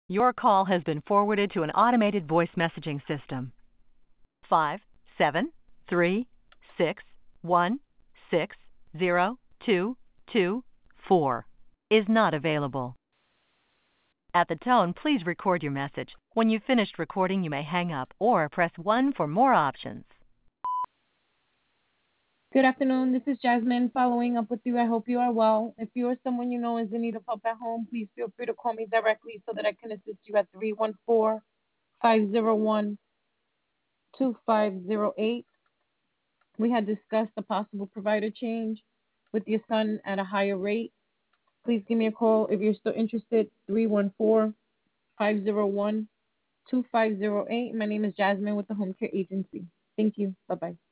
Your call has been forwarded to an automated voice messaging system. 57361602224 is not available. At the tone, please record your message. When you've finished recording, you may hang up or press 1 for more options. Good afternoon. This is Jasmine following up with you. I hope you are well. If you or someone you know is in need of help at home, please feel free to call me directly so that I can assist you at 314-501-2508. We had discussed a possible provider change with your son at a higher rate. Please give me a call if you're still interested, 314-501-2508. My name is Jasmine with the Home Care Agency. Thank you. Bye-bye.